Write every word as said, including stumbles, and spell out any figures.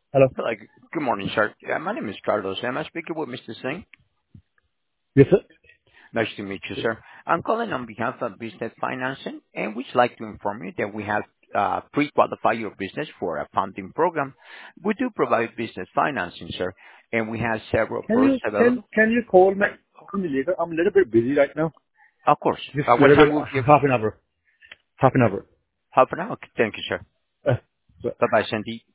Hello. Hello. Good morning, sir. Uh, My name is Carlos. Am I speaking with Mister Singh? Yes, sir. Nice to meet you, sir. I'm calling on behalf of Business Financing, and we'd like to inform you that we have uh, pre-qualified your business for a funding program. We do provide business financing, sir, and we have several Can products you can available. can you call me call me later? I'm a little bit busy right now. Of course. Just Uh, a What little bit, time will uh, give? half an hour. Half an hour. Half an hour? Okay, thank you, sir. Uh, so Bye-bye, Sandy.